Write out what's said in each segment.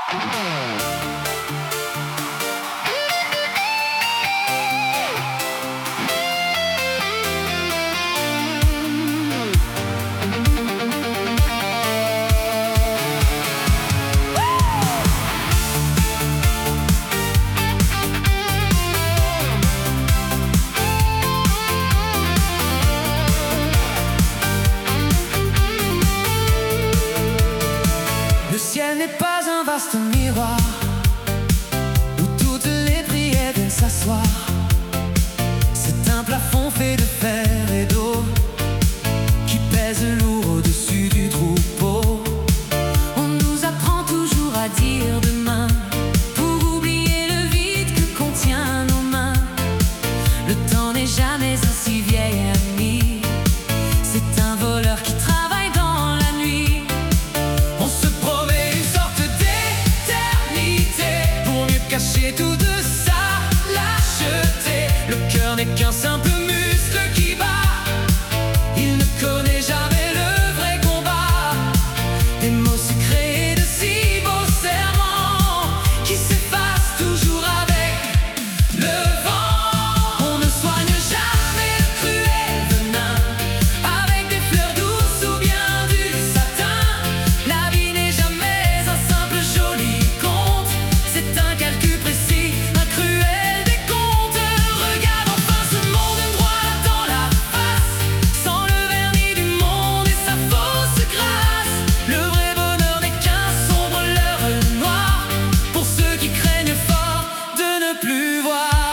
Le ciel n'est pas un vaste miroir où toutes les prières viennent s'asseoir. C'est un plafond fait de fer et d'eau qui pèse lourd au-dessus du troupeau. On nous apprend toujours à dire demain pour oublier le vide que contient nos mains. Le temps n'est jamais un si vieil ami, c'est un voleur qui travaille dans la nuit. On se promet une sorte d'éternité pour mieux cacher tout de sa lâcheté. Le cœur n'est qu'un simple muscle qui bat, il ne connaît jamais le vrai combat. Des mots sucrés et de si beaux serments qui s'effacent toujours avec le vent. On ne soigne jamais le cruel venin avec des fleurs douces ou bien du satin. La vie n'est jamais un simple joli conte, c'est un calcul précis, un cruel décompte. Regarde enfin ce monde droit dans la face, sans le vernis du monde et sa fausse grâce. Le vrai bonheur n'est qu'un sombre leurre noir pour ceux qui craignent fort de ne plus voir.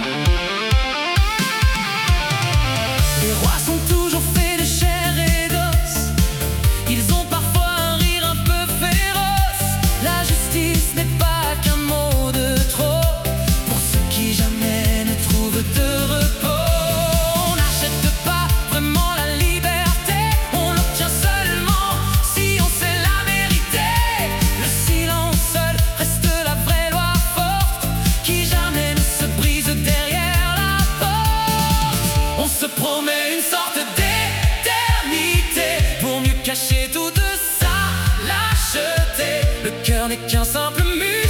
Les rois sont toujours faits de chair et d'os, ils ont parfois un rire un peu féroce. La justice n'est pas qu'un mot de trop pour ceux qui jamais ne trouvent de repos. On n'achète pas vraiment la liberté, on l'obtient seulement si on sait la mériter. Le silence seul reste la vraie loi forte qui jamais ne se brise derrière la porte. On se promet une sorte d'éternité pour mieux cacher tout de sa lâcheté. Le cœur n'est qu'un simple mur